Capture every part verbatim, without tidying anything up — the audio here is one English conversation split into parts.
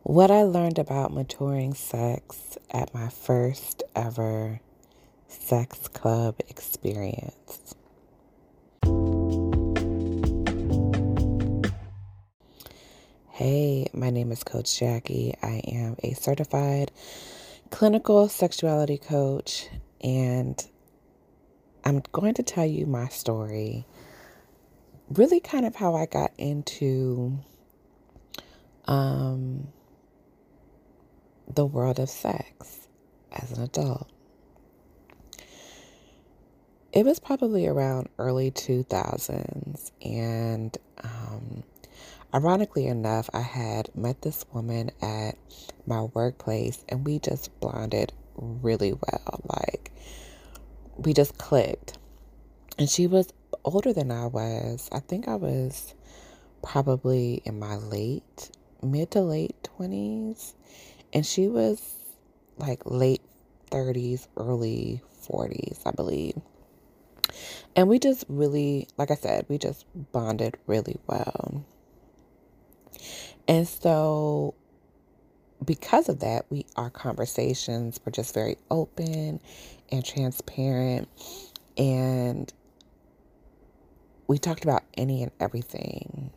What I learned about maturing sex at my first ever sex club experience. Hey, my name is Coach Jackie. I am a certified clinical sexuality coach, and I'm going to tell you my story. Really, kind of how I got into um, the world of sex as an adult. It was probably around early two thousands, and um, ironically enough, I had met this woman at my workplace, and we just bonded really well. Like, we just clicked. And she was older than I was. I think I was probably in my late, mid to late twenties. And she was like late thirties, early forties, I believe. And we just really, like I said, we just bonded really well. And so because of that, we our conversations were just very open and transparent. And we talked about any and everything.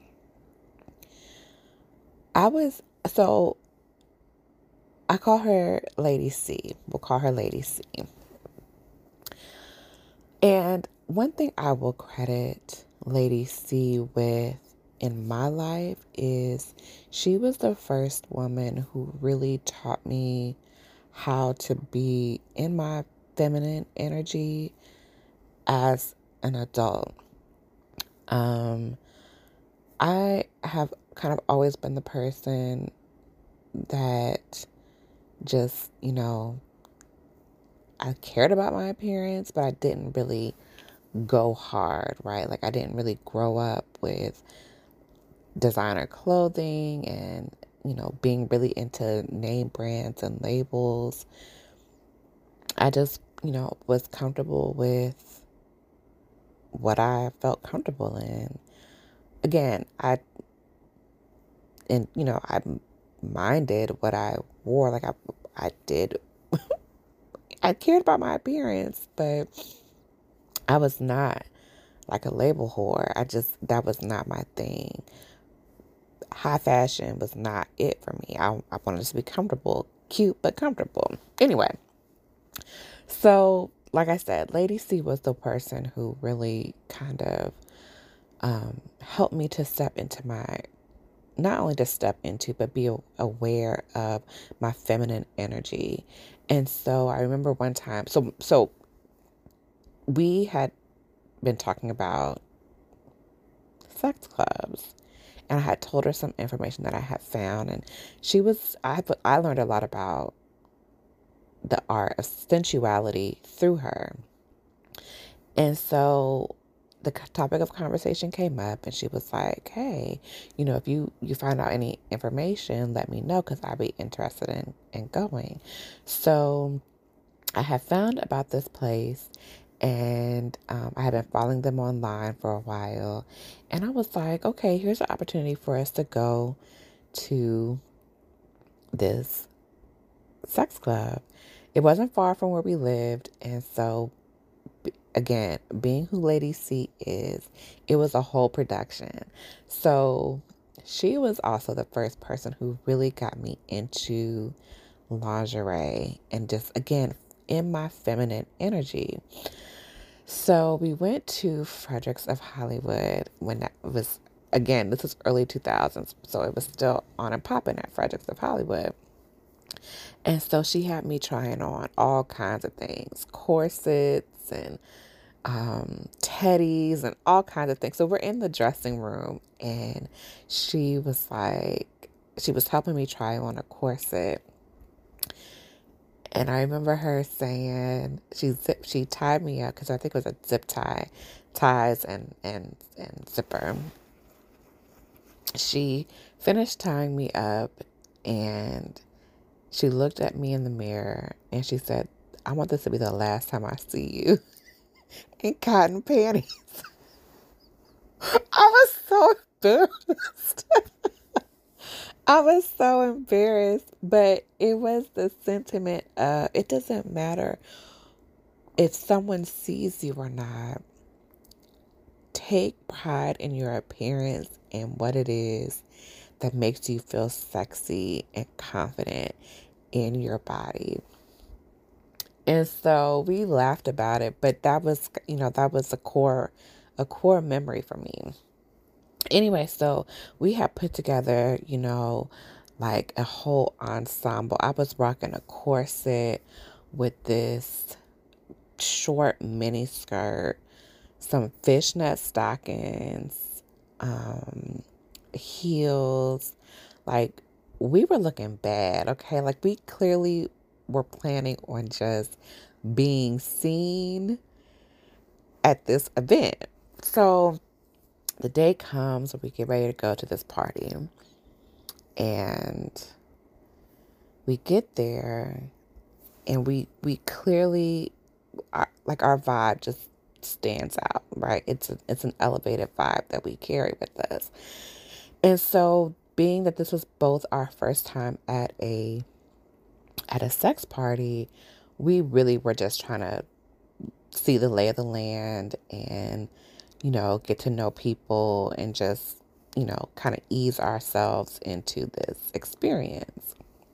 I was, so I call her Lady C. We'll call her Lady C. And one thing I will credit Lady C with in my life is she was the first woman who really taught me how to be in my feminine energy as an adult. Um, I have kind of always been the person that just, you know, I cared about my appearance, but I didn't really go hard, right? Like, I didn't really grow up with designer clothing and, you know, being really into name brands and labels. I just, you know, was comfortable with what I felt comfortable in. Again, I, and, you know, I minded what I wore. Like, I, I did, I cared about my appearance, but I was not like a label whore. I just, that was not my thing. High fashion was not it for me. I, I wanted to be comfortable, cute, but comfortable. Anyway, so like I said, Lady C was the person who really kind of um, helped me to step into my, not only to step into, but be aware of my feminine energy. And so I remember one time, so, so we had been talking about sex clubs, and I had told her some information that I had found, and she was, I, I learned a lot about the art of sensuality through her. And so the topic of conversation came up, and she was like, hey, you know, if you, you find out any information, let me know, because I'd be interested in, in going. So I had found about this place, and um, I had been following them online for a while. And I was like, okay, here's an opportunity for us to go to this sex club. It wasn't far from where we lived. And so, again, being who Lady C is, it was a whole production. So she was also the first person who really got me into lingerie and just, again, in my feminine energy. So we went to Fredericks of Hollywood when that was, again, this was early two thousands, so it was still on and popping at Fredericks of Hollywood. And so she had me trying on all kinds of things, corsets and um, teddies and all kinds of things. So we're in the dressing room, and she was like, she was helping me try on a corset. And I remember her saying, she zip, she tied me up, because I think it was a zip tie, ties and, and, and zipper. She finished tying me up, and she looked at me in the mirror, and she said, I want this to be the last time I see you in cotton panties. I was so embarrassed. I was so embarrassed, but it was the sentiment of it doesn't matter if someone sees you or not. Take pride in your appearance and what it is that makes you feel sexy and confident in your body. And so we laughed about it, but that was, you know, that was a core, a core memory for me. Anyway, so we had put together, you know, like a whole ensemble. I was rocking a corset with this short mini skirt, some fishnet stockings, um, heels. Like, we were looking bad, okay? Like, we clearly were planning on just being seen at this event. So the day comes where we get ready to go to this party. And we get there and we we clearly, our, like our vibe just stands out, right? It's a, it's an elevated vibe that we carry with us. And so being that this was both our first time at a at a sex party, we really were just trying to see the lay of the land and, you know, get to know people and just, you know, kind of ease ourselves into this experience.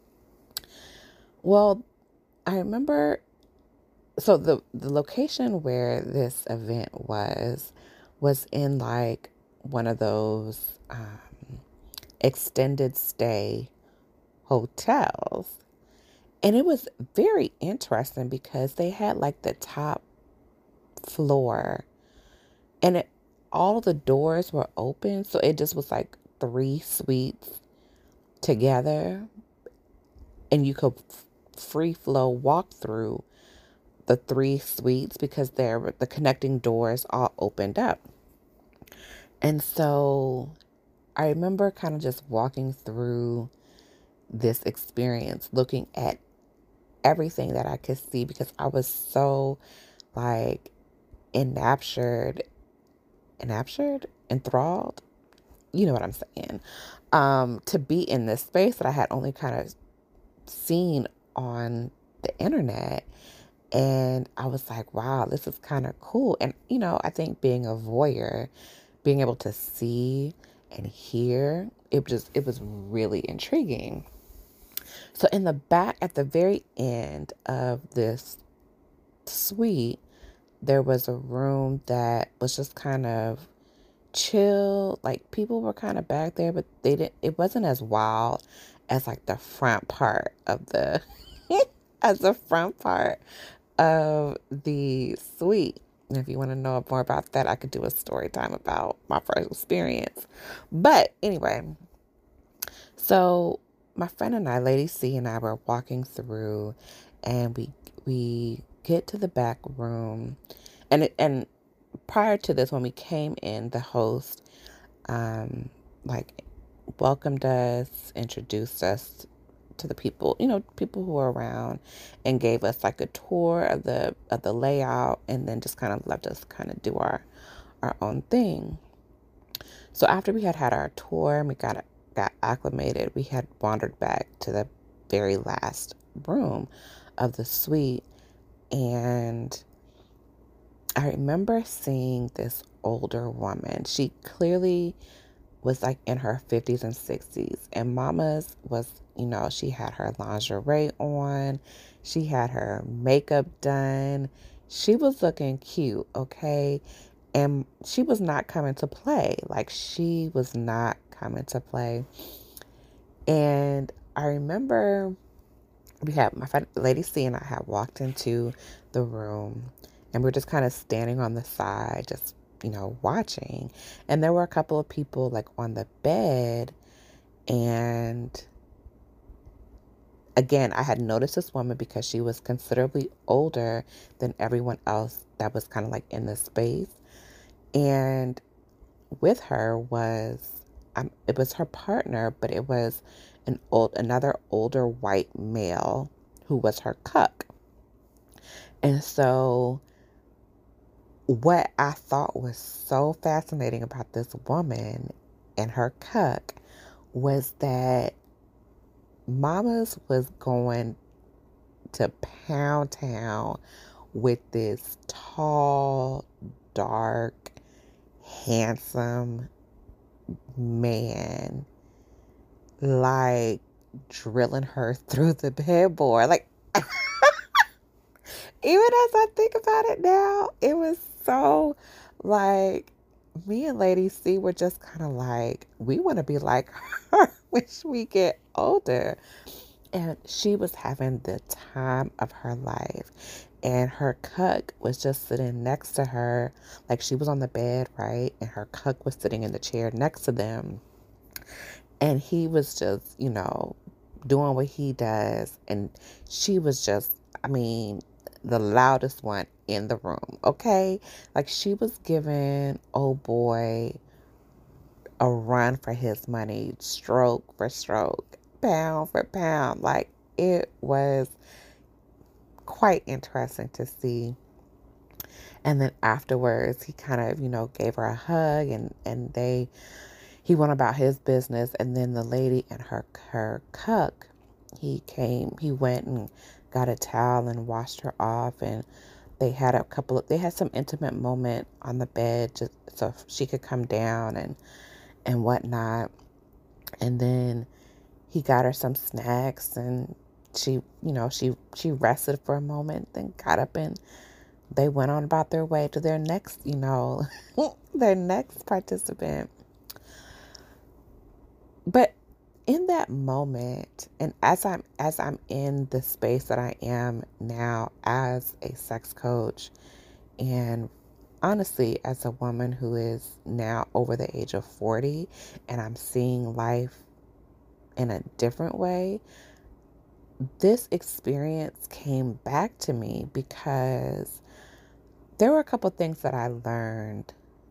Well, I remember, so the, the location where this event was, was in like one of those um, extended stay hotels. And it was very interesting because they had like the top floor and it, all the doors were open. So it just was like three suites together and you could free flow walk through the three suites because there the connecting doors all opened up. And so I remember kind of just walking through this experience, looking at everything that I could see because I was so like enraptured, enraptured, enthralled. You know what I'm saying? Um, to be in this space that I had only kind of seen on the internet. And I was like, wow, this is kind of cool. And, you know, I think being a voyeur, being able to see and hear, it just, it was really intriguing. So in the back, at the very end of this suite, there was a room that was just kind of chill. Like people were kind of back there, but they didn't, it wasn't as wild as like the front part of the, as the front part of the suite. And if you want to know more about that, I could do a story time about my first experience. But anyway, so my friend and I, Lady C and I, were walking through, and we we get to the back room, and it, and prior to this, when we came in, the host um like welcomed us, introduced us to the people, you know, people who were around, and gave us like a tour of the of the layout, and then just kind of left us kind of do our our own thing. So after we had had our tour and we got got acclimated, we had wandered back to the very last room of the suite, and I remember seeing this older woman. She clearly was like in her fifties and sixties, and Mama's was, you know, she had her lingerie on, she had her makeup done, she was looking cute, okay? And she was not coming to play. Like, she was not coming to play. And I remember we had my friend Lady C and I had walked into the room, and we were just kind of standing on the side, just, you know, watching. And there were a couple of people like on the bed, and again, I had noticed this woman because she was considerably older than everyone else that was kind of like in the space. And with her was, um, it was her partner, but it was an old, another older white male who was her cuck. And so what I thought was so fascinating about this woman and her cuck was that Mamas was going to Pound Town with this tall, dark, handsome man, like drilling her through the headboard. Like, even as I think about it now, it was so like me and Lady C were just kind of like, we want to be like her when we get older. And she was having the time of her life. And her cuck was just sitting next to her. Like, she was on the bed, right? And her cuck was sitting in the chair next to them. And he was just, you know, doing what he does. And she was just, I mean, the loudest one in the room, okay? Like, she was giving old boy a run for his money, stroke for stroke, pound for pound. Like, it was quite interesting to see. And then afterwards, he kind of, you know, gave her a hug, and, and they, he went about his business. And then the lady and her, her cuck, he came, he went and got a towel and washed her off. And they had a couple of, they had some intimate moment on the bed just so she could come down and, and whatnot. And then he got her some snacks, and she, you know, she, she rested for a moment, then got up and they went on about their way to their next, you know, their next participant. But in that moment, and as I'm, as I'm in the space that I am now as a sex coach, and honestly, as a woman who is now over the age of forty, and I'm seeing life in a different way, this experience came back to me because there were a couple things that I learned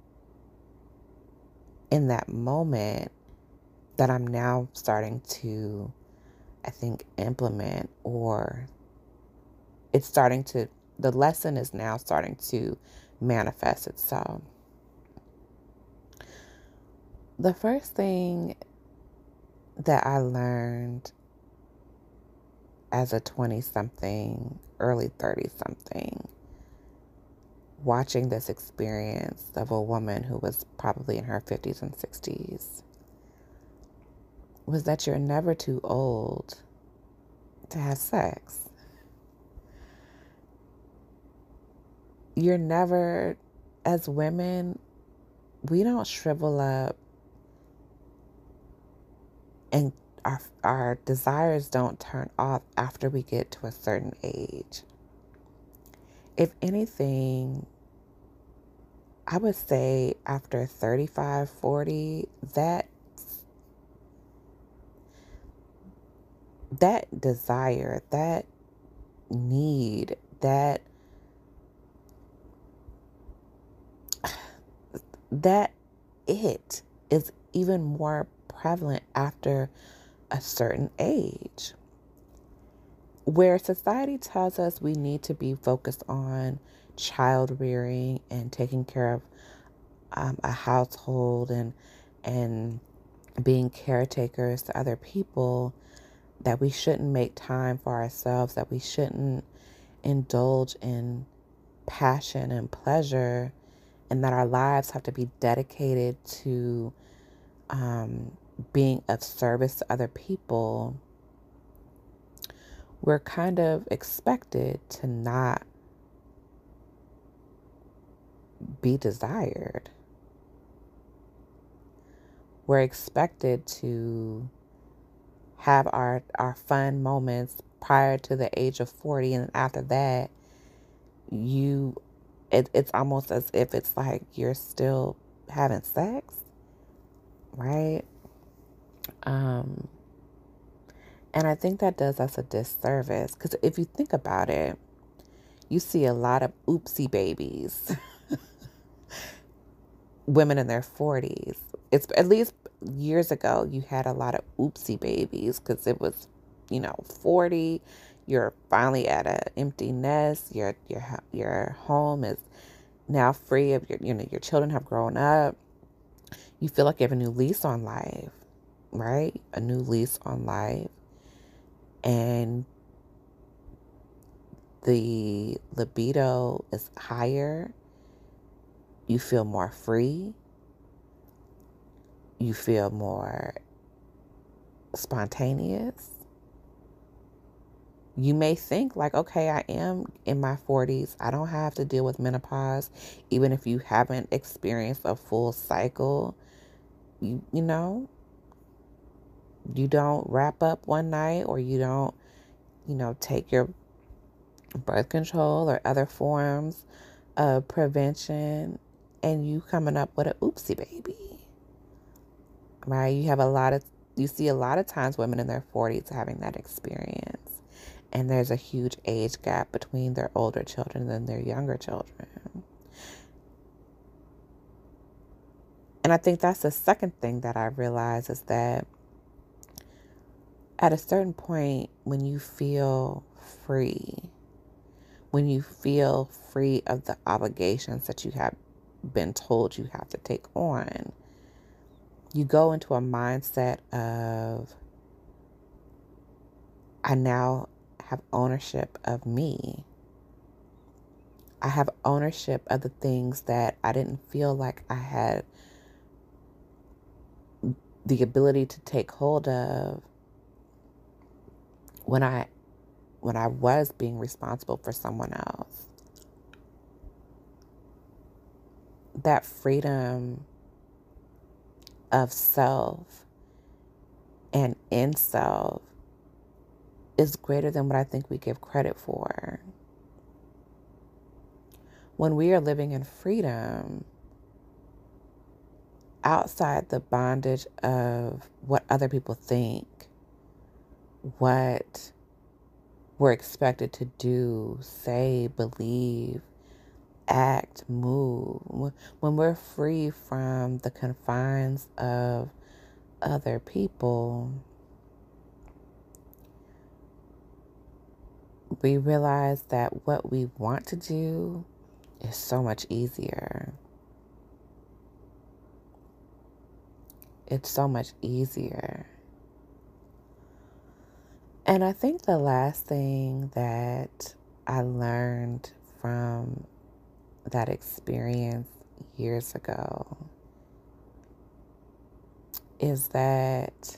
in that moment that I'm now starting to, I think, implement, or it's starting to, the lesson is now starting to manifest itself. The first thing that I learned as a twenty-something, early thirty-something, watching this experience of a woman who was probably in her fifties and sixties, was that you're never too old to have sex. You're never, as women, we don't shrivel up, and our, our desires don't turn off after we get to a certain age. If anything, I would say after thirty-five, forty, that that desire, that need, that that it is even more prevalent after a certain age, where society tells us we need to be focused on child rearing and taking care of um, a household and and being caretakers to other people, that we shouldn't make time for ourselves, that we shouldn't indulge in passion and pleasure, and that our lives have to be dedicated to um, being of service to other people. We're kind of expected to not be desired. We're expected to have our, our fun moments prior to the age of forty, and after that, you, it, it's almost as if it's like you're still having sex, right? Um, and I think that does us a disservice, because if you think about it, you see a lot of oopsie babies, women in their forties. It's at least years ago, you had a lot of oopsie babies because it was, you know, forty. You're finally at an empty nest. Your your your home is now free of your, you know, your children have grown up. You feel like you have a new lease on life, right? A new lease on life. and the libido is higher, you feel more free, you feel more spontaneous. You may think like, okay, I am in my forties. I don't have to deal with menopause. Even if you haven't experienced a full cycle, you, you know, you don't wrap up one night, or you don't, you know, take your birth control or other forms of prevention, and you coming up with an oopsie baby, right? You have a lot of, you see a lot of times women in their forties having that experience. And there's a huge age gap between their older children and their younger children. And I think that's the second thing that I realize, is that at a certain point, when you feel free, when you feel free of the obligations that you have been told you have to take on, you go into a mindset of, I now have ownership of me. I have ownership of the things that I didn't feel like I had the ability to take hold of when I when I was being responsible for someone else. That freedom of self and in self is greater than what I think we give credit for. When we are living in freedom, outside the bondage of what other people think, what we're expected to do, say, believe, act, move, when we're free from the confines of other people, we realize that what we want to do is so much easier. It's so much easier. And I think the last thing that I learned from that experience years ago is that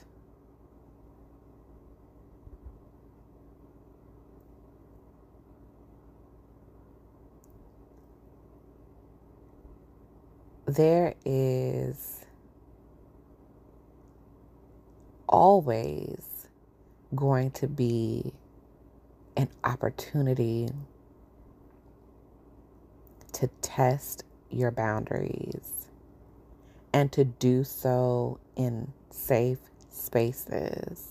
there is always going to be an opportunity to test your boundaries, and to do so in safe spaces.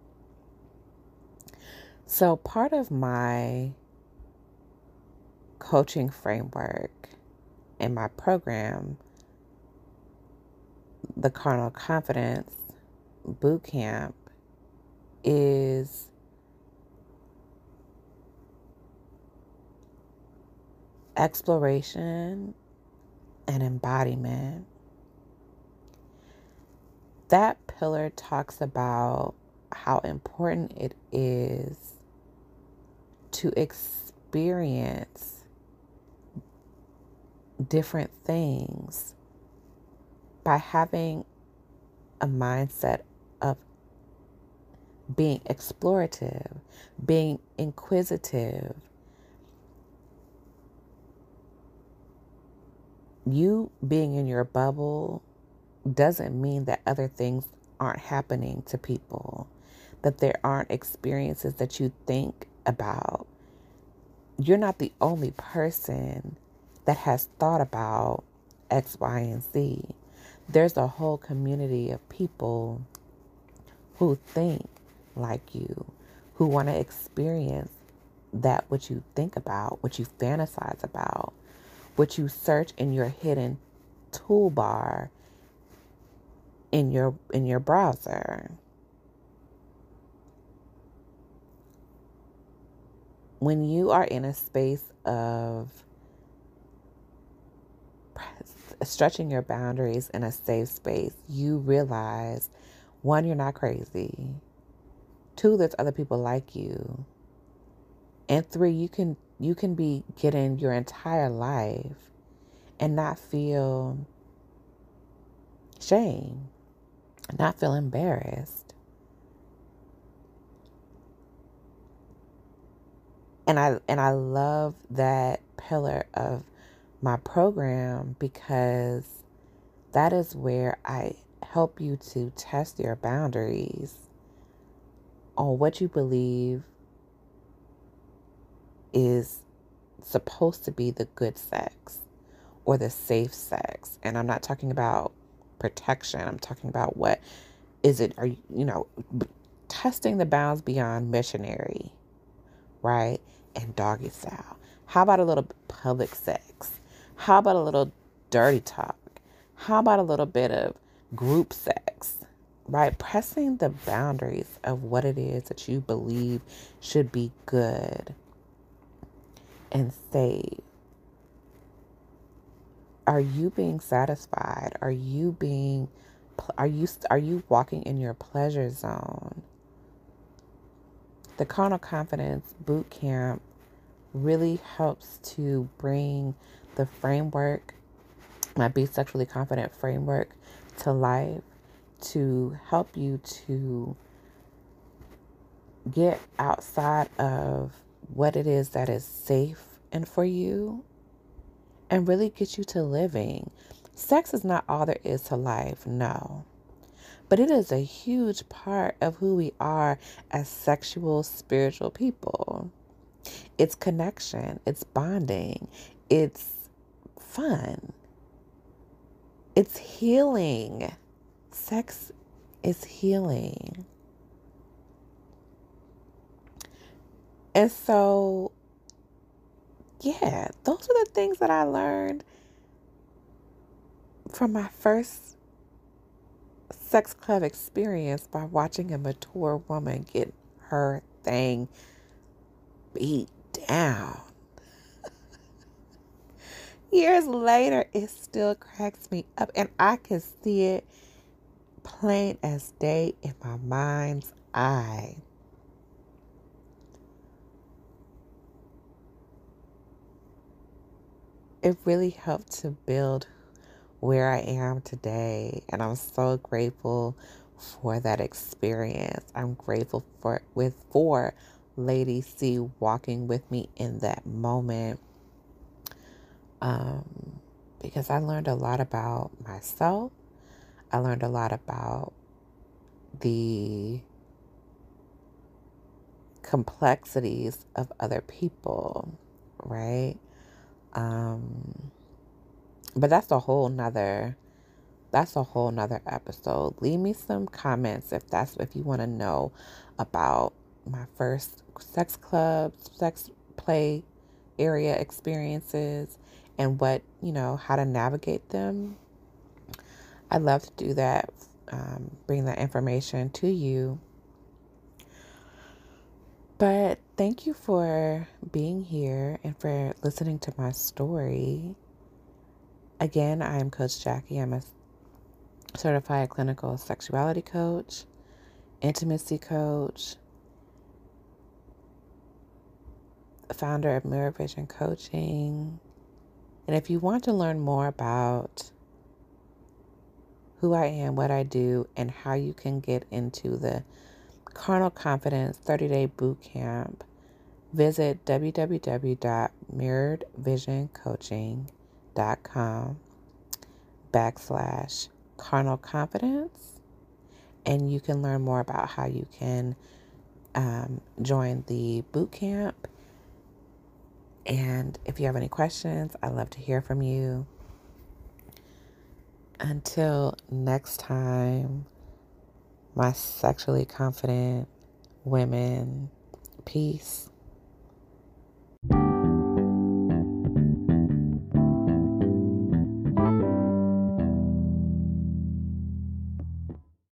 So part of my coaching framework in my program, the Carnal Confidence Boot Camp, is exploration and embodiment. That pillar talks about how important it is to experience different things by having a mindset of being explorative, being inquisitive. You being in your bubble doesn't mean that other things aren't happening to people, that there aren't experiences that you think about. You're not the only person that has thought about X, Y, and Z. There's a whole community of people who think like you, who want to experience that what you think about, what you fantasize about, what you search in your hidden toolbar in your in your browser. When you are in a space of stretching your boundaries in a safe space, you realize, one, you're not crazy. Two, there's other people like you. And three, you can you can be getting your entire life and not feel shame, not feel embarrassed. And I and I love that pillar of my program because that is where I help you to test your boundaries on what you believe is supposed to be the good sex or the safe sex. And I'm not talking about protection. I'm talking about what is it, are you, you know, testing the bounds beyond missionary, right? And doggy style. How about a little public sex? How about a little dirty talk? How about a little bit of group sex, right? Pressing the boundaries of what it is that you believe should be good and safe. Are you being satisfied? Are you being, are you, are you walking in your pleasure zone? The Carnal Confidence Boot Camp really helps to bring the framework, my Be Sexually Confident framework, to life, to help you to get outside of what it is that is safe and for you, and really get you to living. Sex is not all there is to life, no. But it is a huge part of who we are as sexual, spiritual people. It's connection. It's bonding. It's fun. It's healing. Sex is healing. And so, yeah, those are the things that I learned from my first sex club experience by watching a mature woman get her thing beat down. Years later, it still cracks me up, and I can see it plain as day in my mind's eye. It really helped to build where I am today, and I'm so grateful for that experience. I'm grateful for with for Lady C walking with me in that moment, um, because I learned a lot about myself. I learned a lot about the complexities of other people, right? Um, but that's a whole nother, that's a whole nother episode. Leave me some comments if that's, if you want to know about my first sex club, sex play area experiences and what, you know, how to navigate them. I'd love to do that, um, bring that information to you. But thank you for being here and for listening to my story. Again, I am Coach Jackie. I'm a certified clinical sexuality coach, intimacy coach, founder of Mirror Vision Coaching. And if you want to learn more about who I am, what I do, and how you can get into the Carnal Confidence thirty-day boot camp, visit w w w dot mirrored vision coaching dot com backslash carnal confidence, and you can learn more about how you can um, join the boot camp. And if you have any questions, I'd love to hear from you. Until next time, my sexually confident women, peace.